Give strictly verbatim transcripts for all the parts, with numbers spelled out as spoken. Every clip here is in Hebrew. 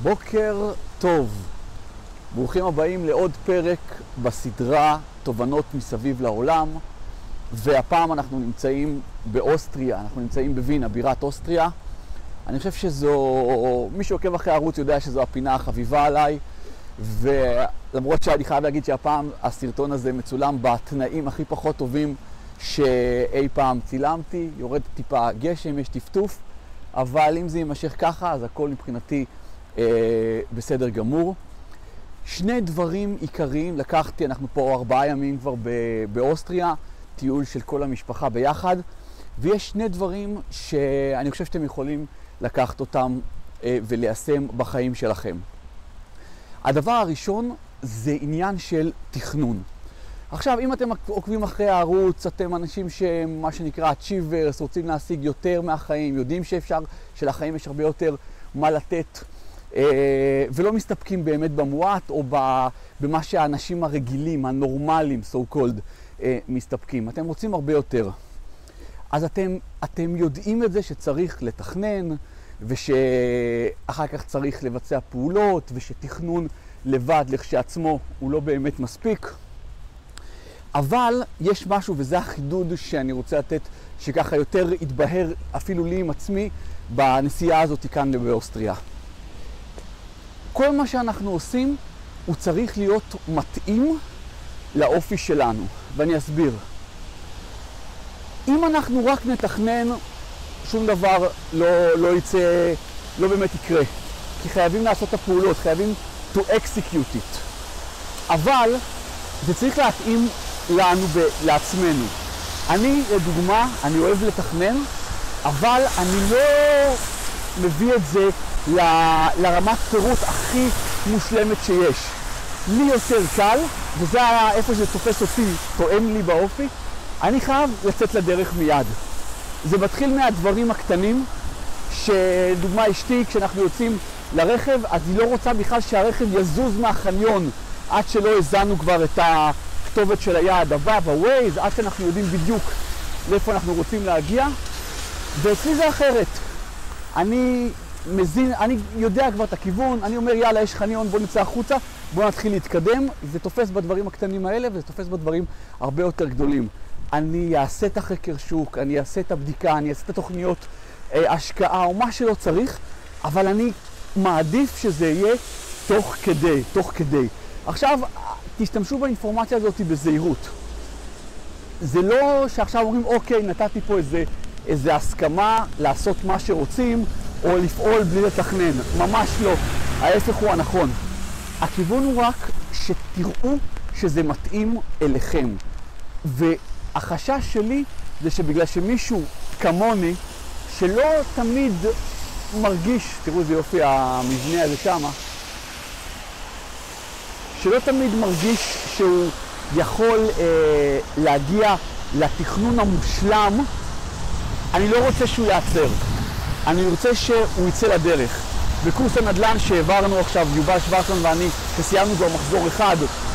בוקר טוב, ברוכים הבאים לעוד פרק בסדרה תובנות מסביב לעולם, והפעם אנחנו נמצאים באוסטריה, אנחנו נמצאים בווינה, בירת אוסטריה. אני חושב שזו, מי שעוקב אחרי הערוץ יודע שזו הפינה החביבה עליי, ולמרות שאני חייב להגיד שהפעם הסרטון הזה מצולם בתנאים הכי פחות טובים שאי פעם צילמתי. יורד טיפה גשם, יש טפטוף, אבל אם זה יימשך ככה אז הכל מבחינתי אה, בסדר גמור. שני דברים עיקריים לקחתי, אנחנו פה ארבעה ימים כבר באוסטריה, טיול של כל המשפחה ביחד, ויש שני דברים שאני חושב שאתם יכולים לקחת אותם אה, וליישם בחיים שלכם. הדבר הראשון זה עניין של תכנון. עכשיו, אם אתם עוקבים אחרי הערוץ, אתם אנשים שהם מה שנקרא achievers, רוצים להשיג יותר מהחיים, יודעים שאפשר, שלחיים יש הרבה יותר מה לתת, אה, ולא מסתפקים באמת במועט או במה שהאנשים הרגילים, הנורמליים, so called, אה, מסתפקים. אתם רוצים הרבה יותר. אז אתם, אתם יודעים את זה שצריך לתכנן, ושאחר כך צריך לבצע פעולות, ושתכנון לבד לכשעצמו הוא לא באמת מספיק. אבל יש משהו, וזה החידוד שאני רוצה לתת, שככה יותר יתבהר אפילו לי עם עצמי בנסיעה הזאת כאן באוסטריה. כל מה שאנחנו עושים הוא צריך להיות מתאים לאופי שלנו, ואני אסביר. אם אנחנו רק נתכנן, שום דבר לא, לא יצא, לא באמת יקרה. כי חייבים לעשות את הפעולות, חייבים to execute it. אבל זה צריך להתאים לנו ב- לעצמנו. אני, לדוגמה, אני אוהב לתכנן, אבל אני לא מביא את זה ל- לרמת פירוט הכי מושלמת שיש. לי יותר קל, וזה איפה שזה תופס אותי, תואם לי באופי, אני חייב לצאת לדרך מיד. זה מתחיל מהדברים הקטנים, שדוגמה אשתי, כשאנחנו יוצאים לרכב, אז היא לא רוצה בכלל שהרכב יזוז מהחניון, עד שלא הזנו כבר את הכתובת של היעד הבא, בווייז, עד שאנחנו יודעים בדיוק לאיפה אנחנו רוצים להגיע. ואצלי זה אחרת. אני מזין, אני יודע כבר את הכיוון, אני אומר יאללה, יש חניון, בוא נצא החוצה, בוא נתחיל להתקדם. זה תופס בדברים הקטנים האלה, וזה תופס בדברים הרבה יותר גדולים. אני אעשה את החקר שוק, אני אעשה את הבדיקה, אני אעשה את התוכניות אה, השקעה או מה שלא צריך, אבל אני מעדיף שזה יהיה תוך כדי, תוך כדי. עכשיו, תשתמשו באינפורמציה הזאת בזהירות. זה לא שעכשיו אומרים, אוקיי, נתתי פה איזה, איזה הסכמה לעשות מה שרוצים, או לפעול בלי לתכנן. ממש לא. ההפך הוא הנכון. הכיוון הוא רק שתראו שזה מתאים אליכם. והחשש שלי זה שבגלל שמישהו כמוני, שלא תמיד מרגיש, תראו איזה יופי המבנה הזה שמה, שלא תמיד מרגיש שהוא יכול אה, להגיע לתכנון המושלם, אני לא רוצה שהוא יעצר. אני רוצה שהוא יצא לדרך. בקורס הנדל"ן שהעברנו עכשיו, יובל שוורצמן ואני, שסיימנו כבר מחזור אחד,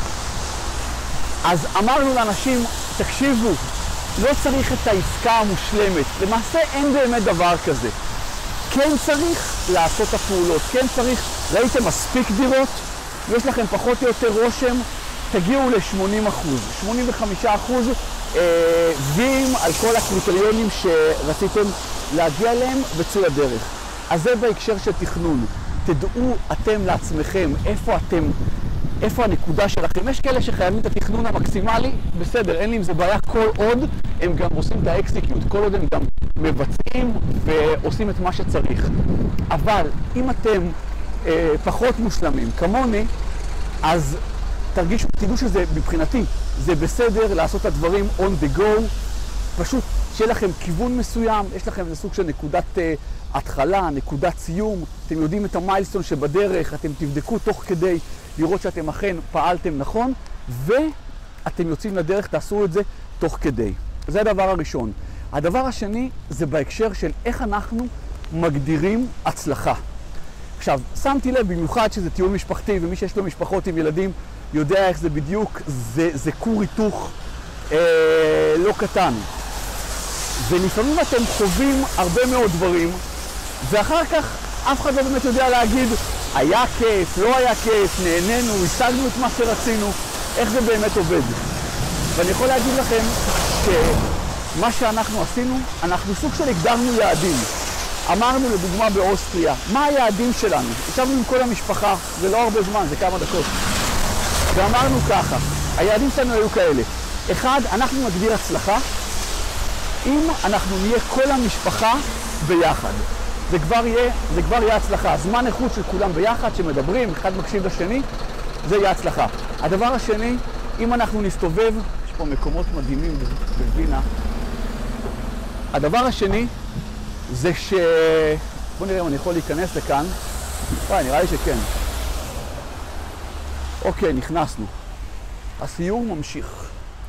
אז אמרנו לאנשים, תקשיבו, לא צריך את העסקה המושלמת. למעשה אין באמת דבר כזה. כן צריך לעשות את הפעולות, כן צריך, ראיתם מספיק דירות, יש לכם פחות או יותר רושם, תגיעו ל-שמונים אחוז, שמונים וחמישה אחוז אה, ויים על כל הקריטריונים שרציתם להגיע אליהם וצאו לדרך. אז זה בהקשר של תכנון. תדעו אתם לעצמכם איפה אתם, איפה הנקודה שלכם. יש כאלה שחייבים את התכנון המקסימלי, בסדר, אין לי עם זה בעיה, כל עוד הם גם עושים את האקסקיוט, כל עוד הם גם מבצעים ועושים את מה שצריך. אבל אם אתם אה, פחות מושלמים כמוני, אז תרגישו, תדעו שזה מבחינתי, זה בסדר לעשות את הדברים on the go, פשוט שיהיה לכם כיוון מסוים, יש לכם איזה סוג של נקודת אה, התחלה, נקודת סיום, אתם יודעים את המיילסטון שבדרך, אתם תבדקו תוך כדי לראות שאתם אכן פעלתם נכון, ואתם יוצאים לדרך, תעשו את זה תוך כדי. זה הדבר הראשון. הדבר השני זה בהקשר של איך אנחנו מגדירים הצלחה. עכשיו, שמתי לב במיוחד שזה טיול משפחתי, ומי שיש לו משפחות עם ילדים יודע איך זה בדיוק, זה, זה כור היתוך אה, לא קטן. ולפעמים אתם חווים הרבה מאוד דברים, ואחר כך אף אחד לא באמת יודע להגיד, היה כיף, לא היה כיף, נהנינו, השגנו את מה שרצינו, איך זה באמת עובד. ואני יכול להגיד לכם שמה שאנחנו עשינו, אנחנו סוג של הגדרנו יעדים. אמרנו לדוגמה באוסטריה, מה היעדים שלנו? ישבנו עם כל המשפחה, זה לא הרבה זמן, זה כמה דקות. ואמרנו ככה, היעדים שלנו היו כאלה. אחד, אנחנו נגדיר הצלחה, אם אנחנו נהיה כל המשפחה ביחד. זה כבר יהיה, זה כבר יהיה הצלחה. זמן איכות של כולם ביחד, שמדברים, אחד מקשיב לשני, זה יהיה הצלחה. הדבר השני, אם אנחנו נסתובב, יש פה מקומות מדהימים בווינה. הדבר השני, זה ש... בואו נראה אם אני יכול להיכנס לכאן. וואי, נראה לי שכן. אוקיי, נכנסנו. הסיור ממשיך.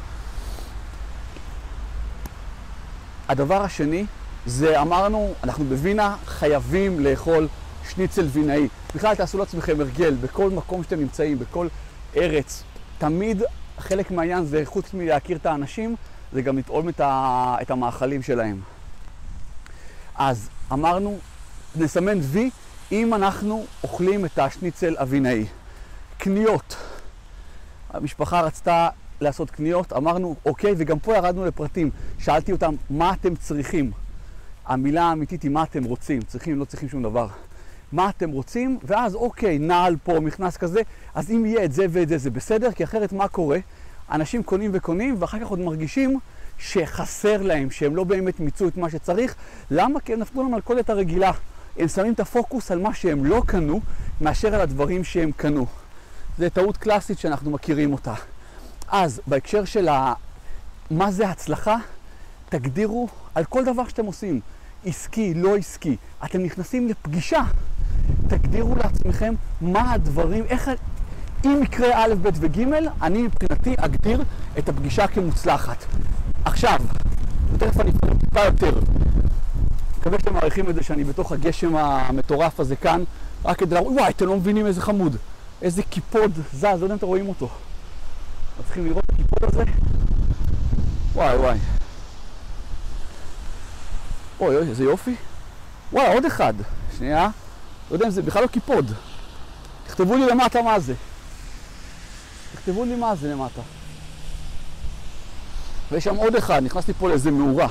הדבר השני, זה אמרנו, אנחנו בווינה חייבים לאכול שניצל וינאי. בכלל תעשו לעצמכם הרגל, בכל מקום שאתם נמצאים, בכל ארץ. תמיד חלק מהעניין זה, חוץ מלהכיר את האנשים, זה גם לטעום את, ה... את המאכלים שלהם. אז אמרנו, נסמן וי אם אנחנו אוכלים את השניצל הוינאי. קניות. המשפחה רצתה לעשות קניות, אמרנו אוקיי, וגם פה ירדנו לפרטים. שאלתי אותם מה אתם צריכים. המילה האמיתית היא מה אתם רוצים. צריכים, לא צריכים שום דבר. מה אתם רוצים, ואז אוקיי, נעל פה, מכנס כזה, אז אם יהיה את זה ואת זה, זה בסדר, כי אחרת מה קורה? אנשים קונים וקונים, ואחר כך עוד מרגישים שחסר להם, שהם לא באמת מיצו את מה שצריך. למה? כי הם נפלו למלכודת הרגילה. הם שמים את הפוקוס על מה שהם לא קנו, מאשר על הדברים שהם קנו. זו טעות קלאסית שאנחנו מכירים אותה. אז בהקשר של ה... מה זה הצלחה? תגדירו על כל דבר שאתם עושים. עסקי, לא עסקי. אתם נכנסים לפגישה. תגדירו לעצמכם מה הדברים, איך... אם יקרה א', ב' וג', אני מבחינתי אגדיר את הפגישה כמוצלחת. עכשיו, ותכף אני אפרט טיפה יותר. מקווה שאתם מעריכים את זה שאני בתוך הגשם המטורף הזה כאן, רק כדי להראות, וואי, אתם לא מבינים איזה חמוד. איזה קיפוד זז, לא יודע אם אתם רואים אותו. אתם צריכים לראות את הקיפוד הזה? וואי, וואי. אוי, אוי, איזה יופי. וואי, עוד אחד. שנייה. לא יודע אם זה בכלל לא קיפוד. תכתבו לי למטה מה זה. תכתבו לי מה זה למטה. ויש שם עוד אחד, נכנסתי פה לאיזה מאורה.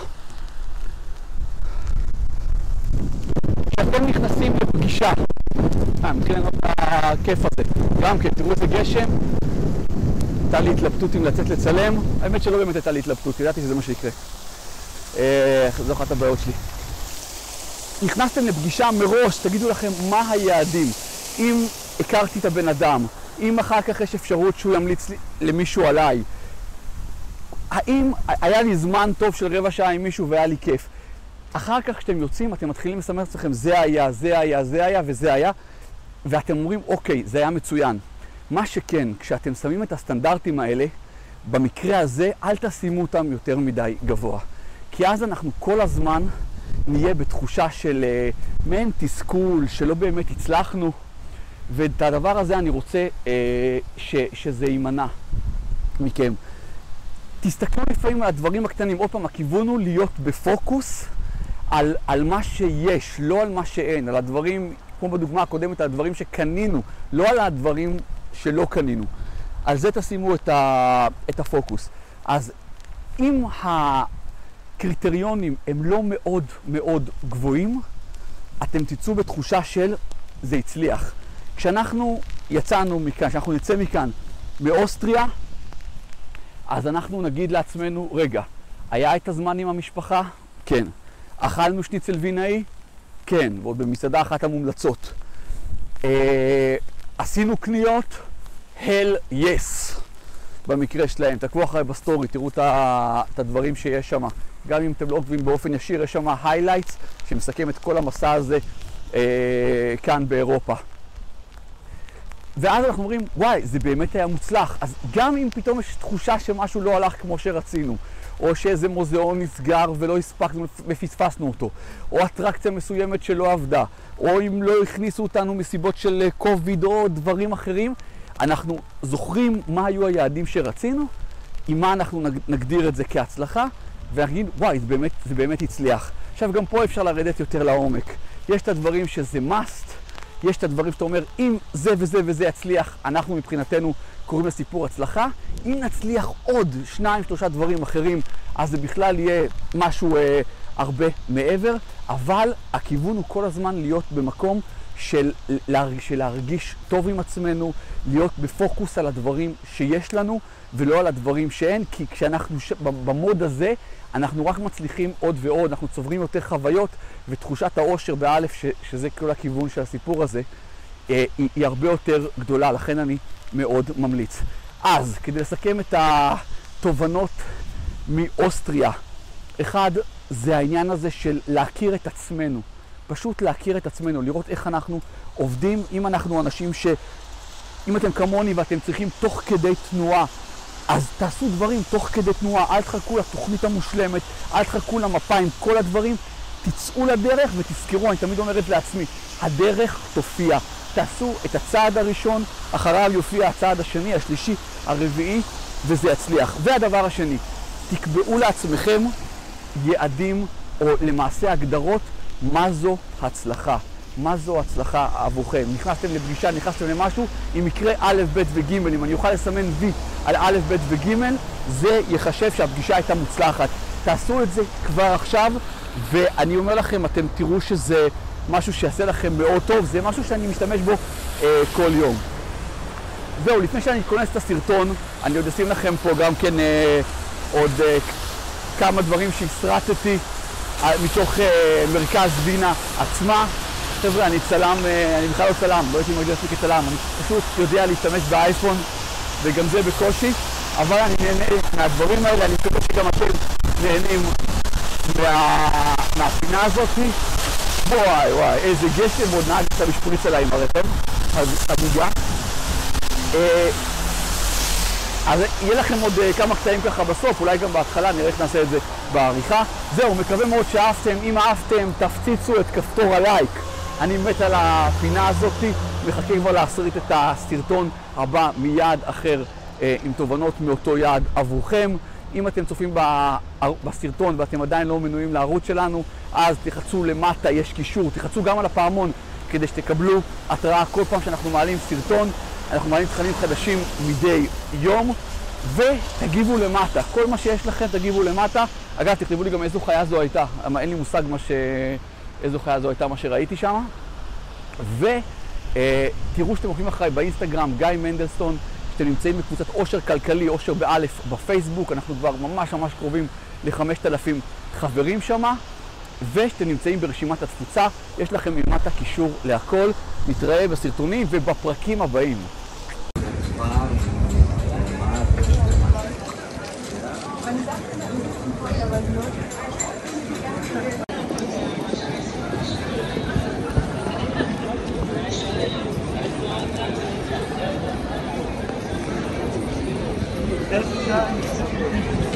כשאתם נכנסים לפגישה, אה, מתחיל לנות הכיף הזה. גם כן, תראו איזה גשם. הייתה לי התלבטות אם לצאת לצלם. האמת שלא באמת הייתה לי התלבטות, ידעתי שזה מה שיקרה. אה, זו אחת הבעיות שלי. נכנסתם לפגישה מראש, תגידו לכם מה היעדים. אם הכרתי את הבן אדם, אם אחר כך יש אפשרות שהוא ימליץ למישהו עליי, האם היה לי זמן טוב של רבע שעה עם מישהו והיה לי כיף. אחר כך כשאתם יוצאים, אתם מתחילים לסמר את עצמכם, זה היה, זה היה, זה היה וזה היה, ואתם אומרים, אוקיי, זה היה מצוין. מה שכן, כשאתם שמים את הסטנדרטים האלה, במקרה הזה, אל תשימו אותם יותר מדי גבוה. כי אז אנחנו כל הזמן נהיה בתחושה של uh, מעין תסכול, שלא באמת הצלחנו, ואת הדבר הזה אני רוצה uh, ש, שזה יימנע מכם. תסתכלו לפעמים על הדברים הקטנים. עוד פעם, הכיוון הוא להיות בפוקוס על, על מה שיש, לא על מה שאין, על הדברים, כמו בדוגמה הקודמת, על הדברים שקנינו, לא על הדברים שלא קנינו. על זה תשימו את, ה, את הפוקוס. אז אם הקריטריונים הם לא מאוד מאוד גבוהים, אתם תצאו בתחושה של זה הצליח. כשאנחנו יצאנו מכאן, כשאנחנו נצא מכאן מאוסטריה, אז אנחנו נגיד לעצמנו, רגע, היה את הזמן עם המשפחה? כן. אכלנו שניצל וינאי? כן, ועוד במסעדה אחת המומלצות. אה, עשינו קניות? hell yes. במקרה שלהם. תקבו אחרי בסטורי, תראו את הדברים שיש שם. גם אם אתם לא עוקבים באופן ישיר, יש שם highlights שמסכם את כל המסע הזה אה, כאן באירופה. ואז אנחנו אומרים, וואי, זה באמת היה מוצלח. אז גם אם פתאום יש תחושה שמשהו לא הלך כמו שרצינו, או שאיזה מוזיאון נסגר ולא הספקנו ופספסנו אותו, או אטרקציה מסוימת שלא עבדה, או אם לא הכניסו אותנו מסיבות של קוביד או דברים אחרים, אנחנו זוכרים מה היו היעדים שרצינו, עם מה אנחנו נגדיר את זה כהצלחה, ונגיד, וואי, זה באמת, זה באמת הצליח. עכשיו, גם פה אפשר לרדת יותר לעומק. יש את הדברים שזה must, יש את הדברים שאתה אומר, אם זה וזה וזה יצליח, אנחנו מבחינתנו קוראים לסיפור הצלחה. אם נצליח עוד שניים, שלושה דברים אחרים, אז זה בכלל יהיה משהו אה, הרבה מעבר, אבל הכיוון הוא כל הזמן להיות במקום של, של להרגיש טוב עם עצמנו, להיות בפוקוס על הדברים שיש לנו ולא על הדברים שאין, כי כשאנחנו ש... במוד הזה אנחנו רק מצליחים עוד ועוד, אנחנו צוברים יותר חוויות, ותחושת האושר באלף, ש... שזה כל הכיוון של הסיפור הזה, אה, היא, היא הרבה יותר גדולה, לכן אני מאוד ממליץ. אז כדי לסכם את התובנות מאוסטריה, אחד זה העניין הזה של להכיר את עצמנו, פשוט להכיר את עצמנו, לראות איך אנחנו עובדים. אם אנחנו אנשים ש... אם אתם כמוני ואתם צריכים תוך כדי תנועה, אז תעשו דברים תוך כדי תנועה, אל תחכו לתוכנית המושלמת, אל תחכו למפה עם כל הדברים, תצאו לדרך ותזכרו, אני תמיד אומרת לעצמי, הדרך תופיע. תעשו את הצעד הראשון, אחריו יופיע הצעד השני, השלישי, הרביעי, וזה יצליח. והדבר השני, תקבעו לעצמכם יעדים או למעשה הגדרות, מה זו הצלחה. מה זו הצלחה עבורכם. נכנסתם לפגישה, נכנסתם למשהו, אם יקרה א', ב' וג', אם אני אוכל לסמן וי על א', ב' וג', זה יחשב שהפגישה הייתה מוצלחת. תעשו את זה כבר עכשיו, ואני אומר לכם, אתם תראו שזה משהו שיעשה לכם מאוד טוב, זה משהו שאני משתמש בו אה, כל יום. זהו, לפני שאני אכנס את הסרטון, אני עוד אשים לכם פה גם כן אה, עוד אה, כמה דברים שהסרטתי אה, מתוך אה, מרכז וינה עצמה. חבר'ה, אני צלם, אני בכלל לא צלם, לא הייתי מרגיש לעצמי כצלם, אני פשוט יודע להשתמש באייפון, וגם זה בקושי, אבל אני נהנה מהדברים האלה, אני מקווה שגם אתם נהנים מה... מהפינה הזאת. וואי וואי, איזה גשם, עוד נהג קצת לשפריץ עליי עם הרכב, המוגע. אז יהיה לכם עוד כמה קטעים ככה בסוף, אולי גם בהתחלה, נראה איך נעשה את זה בעריכה. זהו, מקווה מאוד שאהבתם, אם אהבתם, תפציצו את כפתור הלייק. אני מת על הפינה הזאת, מחכה כבר להסריט את הסרטון הבא מיד אחר אה, עם תובנות מאותו יעד עבורכם. אם אתם צופים בסרטון ואתם עדיין לא מנויים לערוץ שלנו, אז תחצו למטה, יש קישור, תחצו גם על הפעמון כדי שתקבלו התראה כל פעם שאנחנו מעלים סרטון. אנחנו מעלים תכנים חדשים מדי יום, ותגיבו למטה. כל מה שיש לכם תגיבו למטה. אגב, תכתבו לי גם איזו חיה זו הייתה, אין לי מושג מה ש... איזו חיה זו הייתה מה שראיתי שם. ותראו שאתם עוקבים אחריי באינסטגרם, גיא מנדלסטון, שאתם נמצאים בקבוצת עושר כלכלי, עושר באלף בפייסבוק, אנחנו כבר ממש ממש קרובים ל-חמשת אלפים חברים שם, ושאתם נמצאים ברשימת התפוצה, יש לכם למטה קישור להכל. נתראה בסרטונים ובפרקים הבאים. That's